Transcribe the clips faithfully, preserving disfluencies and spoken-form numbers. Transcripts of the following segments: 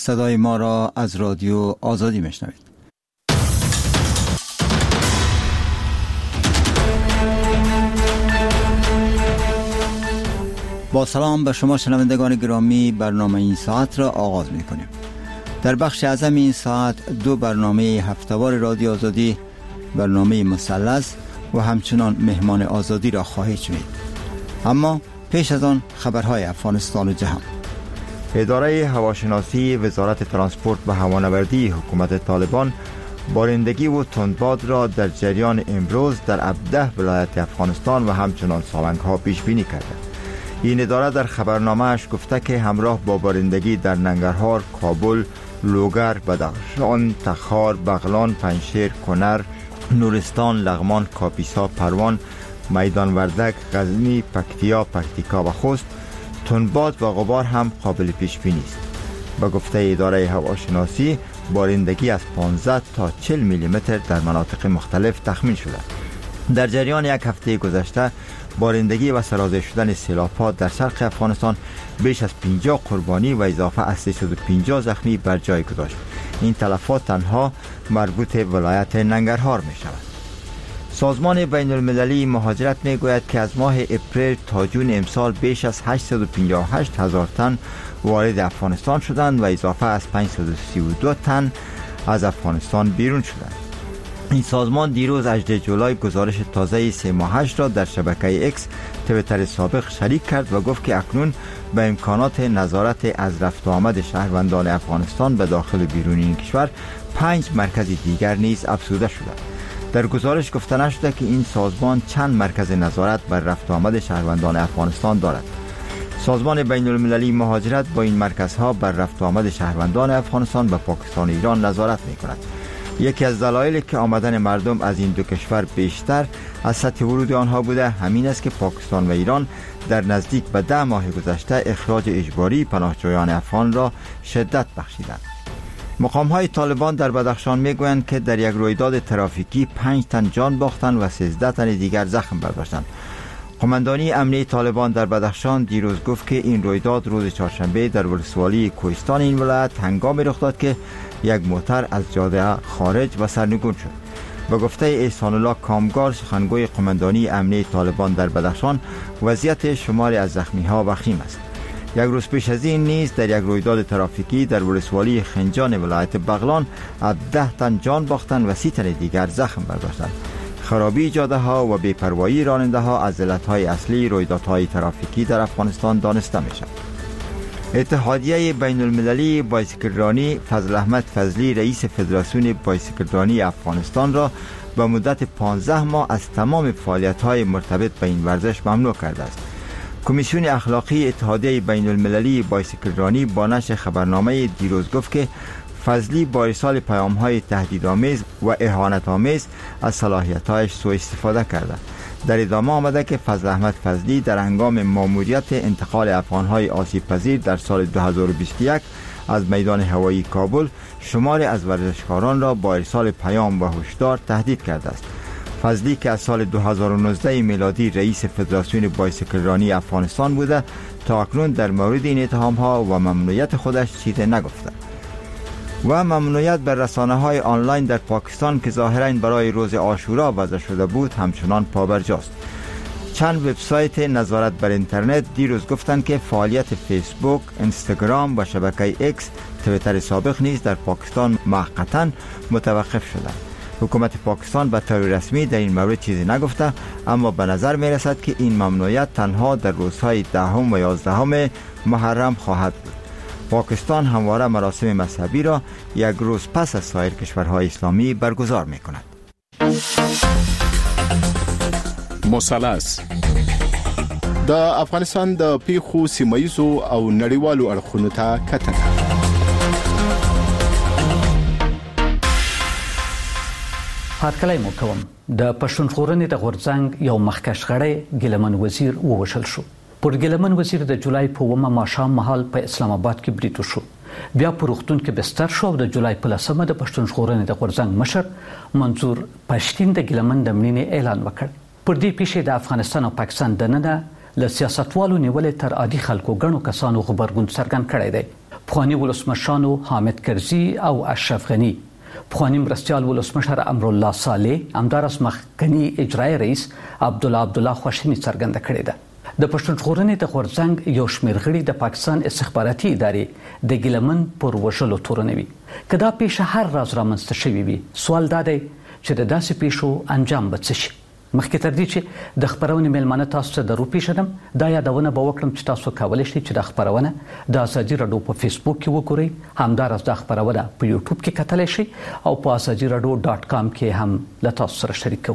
صدای ما را از رادیو آزادی میشنوید. با سلام به شما شنوندگان گرامی، برنامه این ساعت را آغاز می کنیم. در بخش اعظم این ساعت دو برنامه هفته‌وار رادیو آزادی، برنامه مثلث و همچنان مهمان آزادی را خواهید شنید. اما پیش از آن خبرهای افغانستان و جهان. اداره هواشناسی وزارت ترانسپورت و هوانوردی حکومت طالبان بارندگی و تندباد را در جریان امروز در هفده ولایت افغانستان و همچنان سالنگ ها پیش بینی کرده. این اداره در خبرنامه اش گفته که همراه با بارندگی در ننگرهار، کابل، لوگر، بدخشان، تخار، بغلان، پنجشیر، کنر، نورستان، لغمان، کاپیسا، پروان، میدان وردک، غزنی، پکتیا، پکتیکا و خوست تندباد و غبار هم قابل پیش بینی است. با گفته اداره هواشناسی بارندگی از پانزده تا چهل میلی متر در مناطق مختلف تخمین شده. در جریان یک هفته گذشته بارندگی و سرازیر شدن سیلاب‌ها در شرق افغانستان بیش از پنجاه قربانی و اضافه از سیصد و پنجاه زخمی بر جای گذاشت. این تلفات تنها مربوط ولایت ننگرهار می شود. سازمان بین المللی مهاجرت می گوید که از ماه اپریل تا جون امسال بیش از هشتصد و پنجاه و هشت هزار تن وارد افغانستان شدند و اضافه از پانصد و سی و دو تن از افغانستان بیرون شدند. این سازمان دیروز هجدهم جولای گزارش تازه سه ماهش را در شبکه اکس تویتر سابق شریک کرد و گفت که اکنون به امکانات نظارت از رفت و آمد شهروندان افغانستان به داخل و بیرون این کشور پنج مرکز دیگر نیز افزوده شده. در گزارش گفته نشده که این سازمان چند مرکز نظارت بر رفت و آمد شهروندان افغانستان دارد. سازمان بین المللی مهاجرت با این مرکزها بر رفت و آمد شهروندان افغانستان به پاکستان و ایران نظارت می کند. یکی از دلایلی که آمدن مردم از این دو کشور بیشتر از سطح ورود آنها بوده همین است که پاکستان و ایران در نزدیک به ده ماه گذشته اخراج اجباری پناهجویان افغان را شدت بخشیدند. مقام‌های طالبان در بدخشان میگویند که در یک رویداد ترافیکی پنج تن جان باختند و سیزده تن دیگر زخم برداشتند. قماندانی امنیه طالبان در بدخشان دیروز گفت که این رویداد روز چهارشنبه در ولسوالی کوهستان این ولایت هنگامی رخ داد که یک موتر از جاده خارج و سرنگون شد. با گفته احسان الله کامگار سخنگوی قماندانی امنیه طالبان در بدخشان، وضعیت شماری از زخمی‌ها وخیم است. یک روز پیش از این نیز در یک رویداد ترافیکی در ولسوالی خنجان ولایت بغلان هفده تن جان باختند و سی تن دیگر زخم برداشتند. خرابی جاده ها و بی‌پروایی راننده ها از علتهای اصلی رویدادهای ترافیکی در افغانستان دانسته می شود. اتحادیه بین المللی بایسکلرانی فضل احمد فضلی رئیس فدراسیون بایسکلرانی افغانستان را به مدت پانزده ماه از تمام فعالیت‌های مرتبط به این ورزش ممنوع کرده است. کمیسیون اخلاقی اتحادیه بین المللی بایسکلرانی با نشر خبرنامه دیروز گفت که فضلی با ارسال پیام‌های تهدیدآمیز و اهانت‌آمیز از صلاحیت‌هایش سوء استفاده کرده. در ادامه آمده که فضل احمد فضلی در هنگام ماموریت انتقال افغان‌های آسیب پذیر در سال دو هزار و بیست و یک از میدان هوایی کابل شماری از ورزشکاران را با ارسال پیام و هشدار تهدید کرده است. فضلی که از سال دو هزار و نوزده میلادی رئیس فدراسیون بایسکلرانی افغانستان بوده تا اکنون در مورد این اتهام‌ها و ممنوعیت خودش چیزی نگفته. و ممنوعیت بر رسانه‌های آنلاین در پاکستان که ظاهراً برای روز عاشورا وضع شده بود همچنان پابرجاست. چند وبسایت نظارت بر اینترنت دیروز گفتند که فعالیت فیسبوک، اینستاگرام و شبکه اکس تویتر سابق نیز در پاکستان موقتاً متوقف شده. حکومت پاکستان به طور رسمی در این مورد چیزی نگفته، اما به نظر می رسد که این ممنوعیت تنها در روزهای دهم و یازدهم محرم خواهد بود. پاکستان همواره مراسم مذهبی را یک روز پس از سایر کشورهای اسلامی برگزار می کند. مثلث د افغانستان د پیښو سیمایزو او نړیوالو اړخونو ته کتنه. هرکلی مو کوم د پښتونخوا د غورځنګ یو مخکښ غړی ګیلمن وزیر ووژل شو. پر ګیلمن وزیر د جولای په اوومه ماښام مهال په اسلام آباد کې برید وشو. بیا په روغتون کې بستر شو او د جولای په لسمه د پښتونخوا د غورځنګ مشر منظور پښتین د ګیلمن د مړینې اعلان وکړ. پر دې پیښې د افغانستان او پاکستان دننه له سیاستوالو نیولې تر عادي خلکو ګڼو کسانو غبرګون څرګند کړی دی. پخوانی ولسمشرانو حامد کرزي او اشرف غني، پخوانی مرستیال ولسمشر امرالله صالح، همدارس مخکنی اجرایی رئیس عبدالله عبدالله خواشیني څرګنده کړې ده. د پښتون ژغورنې د غورځنګ یو شمېر غړي د پاکستان استخباراتي ادارې د ګیلمن پر وژلو تورنوي. که دا پیښه هر راز رامنځته شوې وي، سوال دا دی چې د داسې پیښو انجام به څه شي. مخکې تر دې چې د خپرونې میلمانه تاسو ته درو پیښدم، دا یادونه به وکړم چې تاسو کولی شئ چې د خپرونه د ازادي راډیو په فیسبوک کې وګورئ، همداراز د خپرونه په یوټیوب کې کتلی شئ او په ازادي راډیو ډاټ کام کې هم له تاسو سره شریکوو.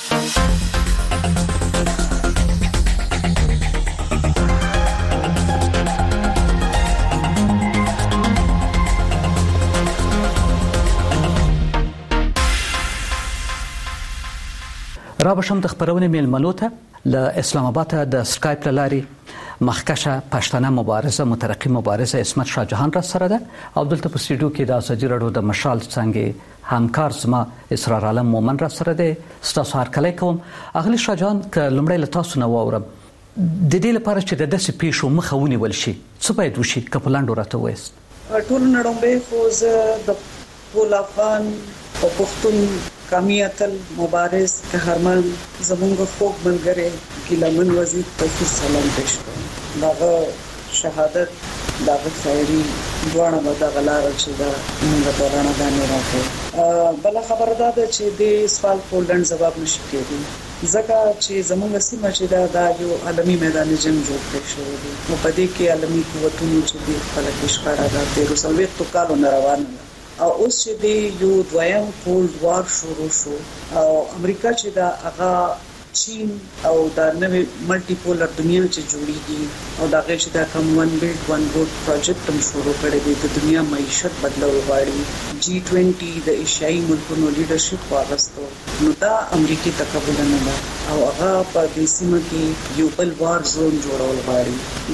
را بشم د خبرونه میلمنو ته له اسلام آباد د سکایپ لاري مخکشه پښتنه مبارزه مترقی مبارزه عصمت شاه جهان را سره ده او دلته په سټوډیو کې د ازادي راډیو د مشال څنګه همکار زما اسرار عالم مومن را سره ده. ستاسو هر کله کوم اغلی شاه جهان ک لمړی له تاسو نه واورم د دې لپاره چې د داسې پیښو مخه ونیول شي څه باید وشي؟ که په لاندو راته وایست. ټول نړومبه خو زه د ټول افغان او پښتون کامیاتل مبارز قهرمان زمونږ خوږ ملګری ګیلمن وزیر ته سلام پېښ کوم. دغه شهادت دغه خیري دوانه به دغه لاره چې دا موږ ته رانه باندې راکړي. بل خبره دا ده چې د سوال کولند جواب نشي کېدی ځکه چې زمونږ سیمه چې دا د یو عالمي میدان جنگ جوړ کړی شوی دی. نو په دې کې عالمي قوتونو چې د خپل کشکړه دا تیر وسوي تو کالو نه روان او اوس چې د یو دویم کولډ وار شروع شو او امریکا چې دا هغه چین او دا نوې ملټي پولر دنیا چې جوړیږي او دا غي چې دا کوم ون بیلډ ون روډ پروجیکټ هم شروع کړی دی د دنیا معیشت بدلول غواړي. جی بیس د ایشیايي ملکونو لیډرشپ واغستو نو دا امریکای تقبل نه ده او هغه په دې سیمه کې یو بل وار زون جوړول غواړي.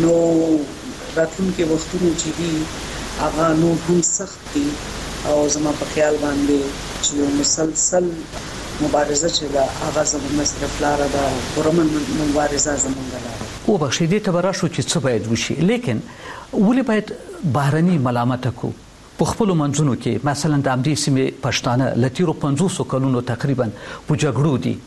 نو راتلونکي وختونو چې دي هغه نو هم سخت دي او زما په خیال باندې چې یو مسلسل مبارزه چې دا هغه زموږ مصرف لاره ده پرمن مبارزه زموږ لاره او بخښې دې ته براشو چې څه باید وشي. لیکن ولې باید بهرني ملامت کو په خپل منځونو کې؟ مثلا د امدی سیمې پښتانه لتیرو پنځوس کلونو تقریبا په جګړو دي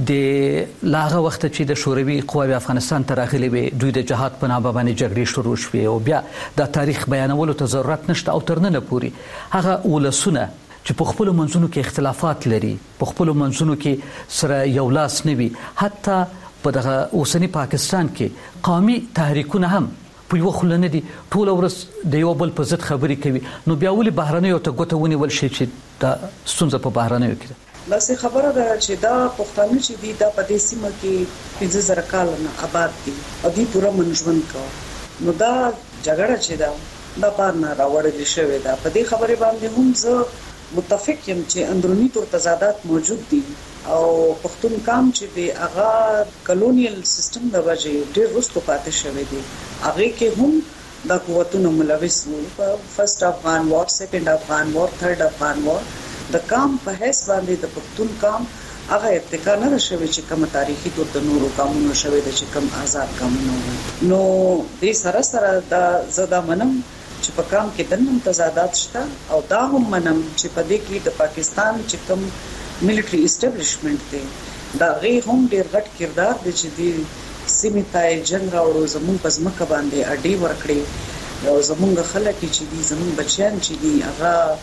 د لاغه وخت چې د شوروي قواوی افغانستان ته راغلي وي، دوی د جهاد په نامه باندې جګړې شروع شوې او بیا د تاریخ بیانولو ته ضرورت نشته او تر نن پورې هغه ولسونه چې په خپل منځونو کې اختلافات لري، په خپل منځونو کې سره یو لاس نه وي، حتی په دغه اوسنی پاکستان کې قومي تحریکونه هم په یو خلنه دي ټول ورځ د یو بل په ضد خبرې کوي. نو بیا ولې بهرنیو ته ګوته ونیول شي چې دا ستونزه په بهرنیو کې ده؟ لاسه خبره ده چې دا پښتانه چې دي دا په دې سیمه کې پنځه زره کال نه آباد دي او دې پوره منځون کا. نو دا جګړه چې دا دا بار نه راوړل شوې ده. په دې خبره باندې هم زه متفق یم چې اندرونی تور تضادات موجود دي او پښتون قام چې دی هغه کلونیل سیستم د وجې ډېر وروسته پاتې شوی دی. هغه کې هم دا قوتونه ملوث وو. فرست افغان وار، سیکنډ افغان وار، تھرد افغان وار د قام په حیث باندې د پښتون قام هغه ارتقا نه شوی چې کوم تاریخي تور د نورو قومونو شوی د چې کوم آزاد قومونو. نو د سره سره د زدا منم چې په قام کې دنه تضادات شته او دا هم منم چې په دې کې د پاکستان چې کوم ملټری اسټابلیشمنت دی دا غي هم ډیر غټ کردار دی چې د سیمې ته جنگ راوړو، زموږ په ځمکه باندې اډي ورکړي او زموږ خلک چې دي زموږ بچیان چې دي هغه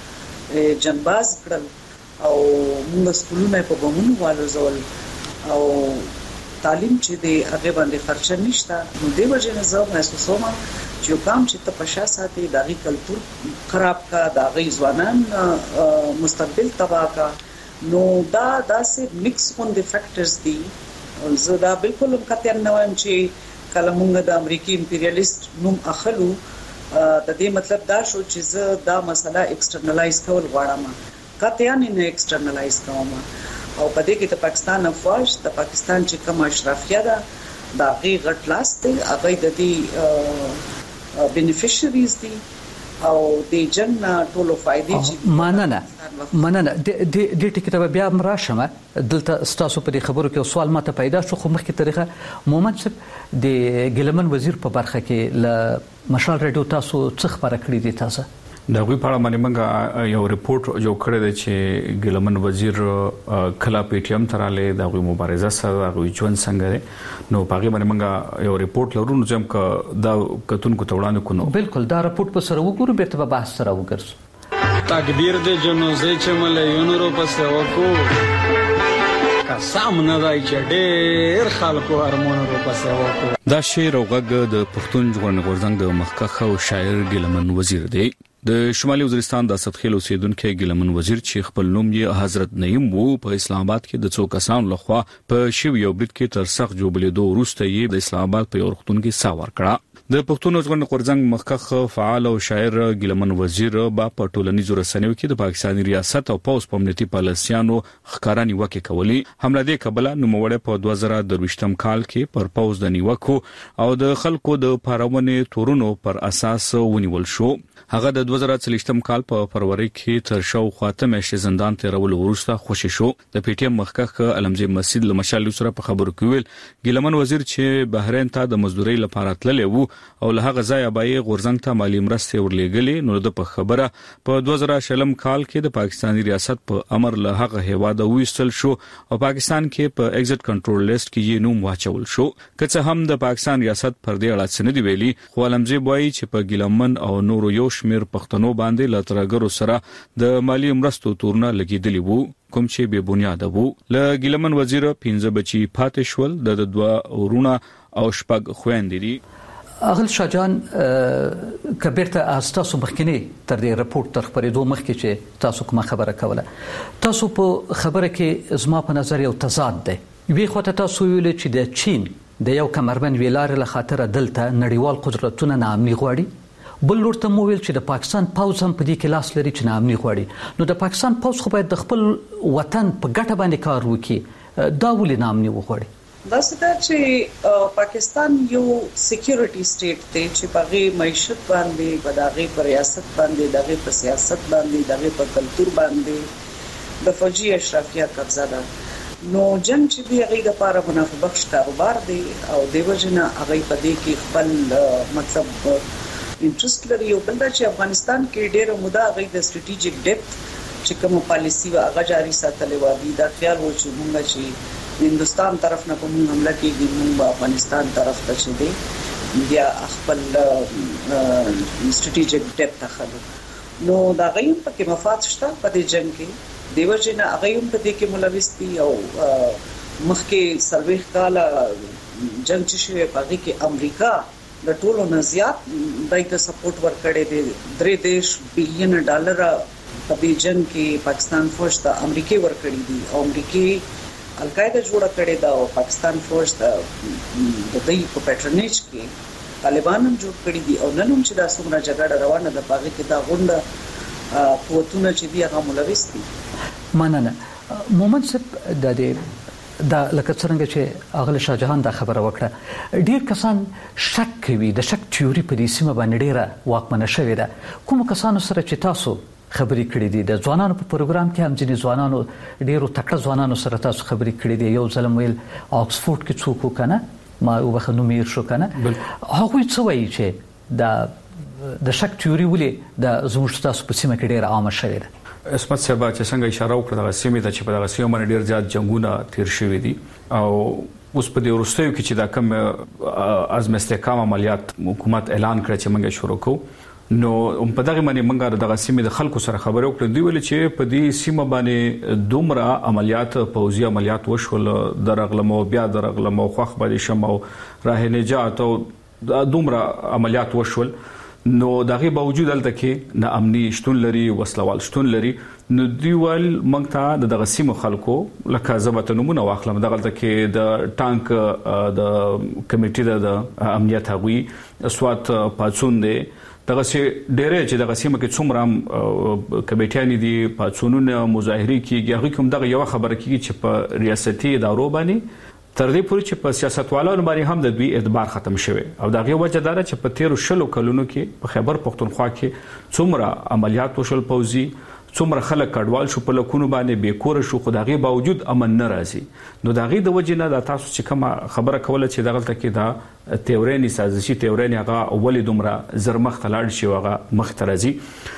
جنباز کړل او موږ سکولونه په بمونو والوزول او تعلیم چې دی هغه باندې خرچه نشته. نو د وجه نه زه محسوسوم چې کوم چې ته پښا ساتي داغي کلتور خراب کا، داغي ځوانان مستقبل تباہ کا. نو دا داسې مکس اون د فیکټرز دي. زه دا بالکل کته نه وایم چې کله موږ د امریکای امپریالیست نوم اخلو د دې مطلب دا شو چې زه دا مسله ایکسټرنلایز کول غواړم. کته نه نه ایکسټرنلایز کوم او په دې کې د پاکستان افواج د پاکستان چې کوم اشرافیه ده دا غي غټ لاس دی، هغه د دې بینیفیشریز دي او د جنگ ټولو فائدې چې مننه مننه د د ټیکټه بیا مراشمه دلته ستاسو په خبرو کې سوال ماته پیدا شو خو مخکې طریقه مومن صاحب د ګلمن وزیر په برخه کې ل مشال رادیو تاسو څخ خبره کړې دي تاسو دا غوي په اړه باندې موږ یو ریپورت جوړ کړی دی چې ګلمن وزیر کلا پی ټی ایم تراله دا غوي مبارزه سره غوي ژوند څنګه نو پاغي باندې موږ یو ریپورت لرو نو چې موږ دا کتون کو توړاندې کو نو بالکل دا ریپورت په سره وګورو به ته بحث سره وګرځو تکبیر دې جنازه چې مليونو رو پسې وکړو قسم نه دای چې ډېر خلکو ارمانو رو پسې وکړو دا شعر او غږ د پښتون ژغورنې غورځنګ د مخکښ او شاعر ګلمن وزیر دی د شمالي وزیرستان د سطحي اوسیدونکو ګلمن وزیر چې خپل نوم یې حضرت نعیم وو په اسلام آباد کې د څو کسانو لخوا په شیو یو برید کې تر سخت جوړېدو وروسته یې د اسلام آباد په یو روغتون کې ساور کړه د پښتون ژغورنې غورځنګ مخکښ فعال او شاعر ګلمن وزیر با په ټولنیزو رسنیو کې د پاکستاني ریاست او پوز په امنیتي پالیسیانو ښکارا نیوکه کولی حمله دې قبله نوموړی په دوه زره درویشتم کال کې پر پوز د نیوکو او د خلکو د پارونې تورونو پر اساس ونیول شو هغه د دوه زره څلوېښتم کال په فروری کې تر شاو خاطر مېشته زندان ته رول ورسته خوشی شو د پی ټی ایم مخکښ علمزی مسجد لمشال سره په خبرو کې ویل ګلمن وزیر چې بحرین ته د مزدوري لپاره تللی وو او له هغه ځای به غورځنګ ته مالی مرستې ورلېګلې نو د په خبره په دوه زره شلم کال کې د پاکستاني ریاست په امر له هغه هیواد وېستل شو او پاکستان کې په ایگزټ کنټرول لیست کې یې نوم واچول شو که څه هم د پاکستان ریاست پر دې اړه څه نه دی ویلي خو علمزی وایي چې په ګلمن او نورو یو شمیر پښتنو باندې لاترګرو سره د مالی مرستو تورونه لګیدلی وو کوم چې به بنیاد وو ل ګلمن وزیر پنځه بچي پاتې شول د دوه ورونه او شپږ خويندې دي اغل شاجان کبیرته تاسو مخکنی تر دې رپورت تر خبرېدو مخکې چې تاسو کومه خبره کوله تاسو په خبره کې زما په نظر یو تضاد دی وی خو تاسو ویل چې د چین د یو کمربند ویلار له خاطر دلته نړیوال قدرتونه نامني غواړي بل ورته مو ویل چې د پاکستان پوز هم په دې کې لاس لري چې نامني غواړي نو د پاکستان پوز خو باید د خپل وطن په ګټه باندې کار وکړي دا ولې نامني وغواړي دا څه چې پاکستان یو سکیورټي سټیټ دی چې په معیشت باندې په دغه پر ریاست باندې دغه په سیاست باندې دغه په کلچر باندې د فوجي اشرافیه قبضه ده نو جنگ چې دی هغه د لپاره منافع بخش کاروبار دی او دیو جنا هغه په دې کې خپل مطلب انټرست لري او بل دا چې افغانستان کې ډېر موده غي د سټریټیجیک ډیپث چې کوم پالیسی وا هغه جاری ساتلې و دي دا خیال و چې موږ چې هندستان طرف نه کوم حمله کېږي موږ افغانستان طرف ته چې دی بیا خپل سټریټیجیک ډیپث اخلو نو دا غي په کې مفاد شته په دې جنگ کې دیو جنا هغه هم په دې کې ملوث دي او مخکې سرویخ کاله جنگ چې شوی په کې امریکا د ټولو نه زیات دایته سپورټ ورکړي دي درې دیش بلین ډالر په دې جنگ کې پاکستان فوج ته امریکای ورکړي دي او امریکای القاعده جوړه کړې ده او پاکستان فوج ته د دې په پیټرنیج کې طالبان هم جوړ کړي دي او نن هم چې دا څومره جګړه روانه ده پاګه کې دا غونډه قوتونه چې دی هغه ملوث دي مننه مومن صاحب د دې دا لکه څنګه چې اغل شاهجهان دا خبره وکړه ډیر کسان شک کوي د شک تیوري په دې سیمه باندې ډیره واکمنه شوې ده کوم کسانو سره چې تاسو خبرې کړې دي د ځوانانو په پروګرام کې هم ځینې ځوانانو ډیرو تکړه ځوانانو سره تاسو خبرې کړې دي یو ځلم ویل آکسفورد کې څوک وکنه ما وبخنو میر شو کنه هغه څه وایي چې دا د شک تیوري ولې د زموږ تاسو په سیمه کې ډیره عامه شوې ده اسمت صاحب چې څنګه اشاره وکړه د سیمې ته چې په دغه سیمه باندې ډیر زیات جنگونه تیر شوي دي او اوس په دې وروستیو کې چې دا کوم عزم استحکام عملیات حکومت اعلان کړ چې موږ شروع کوو نو په دغه باندې موږ دغه سیمې د خلکو سره خبرې وکړې دی ویل چې په دې سیمه باندې دومره عملیات پوځي عملیات وشول درغلمو بیا درغلمو خوخ باندې شمو راه نجات او دومره عملیات وشول نو دغه باوجود دلته کې نه امني شتون لري وسلوال شتون لري نو دیوال موږ ته دغه سیمه خلکو لکه زبته نمونه واخلم دغه کې د ټانک د کمیټې د امنیت هغوی سوات پاتسون دی دغه سي ډېرې چې دغه سیمه کې څومره کمیټیان دي پاتسونونه مظاهري کیږي هغه کوم دغه یو خبره کیږي چې په ریاستي ادارو باندې تر دې پورې چې په سیاستوالانو باندې هم د دوی اعتبار ختم شوی او دا غي وجه دار چې په تیرو شلو کلونو کې په خیبر پختونخوا کې څومره عملیات وشول پوزي څومره خلک کډوال شو په لکونو باندې بیکور شو خو دغه باوجود امن نه راځي نو دغه د وجه نه د تاسو چې کومه خبره کوله چې دغه کې دا تیورینی سازشي تیورینی هغه اولې دومره زرمخ تلاړ شي هغه مخ ترازي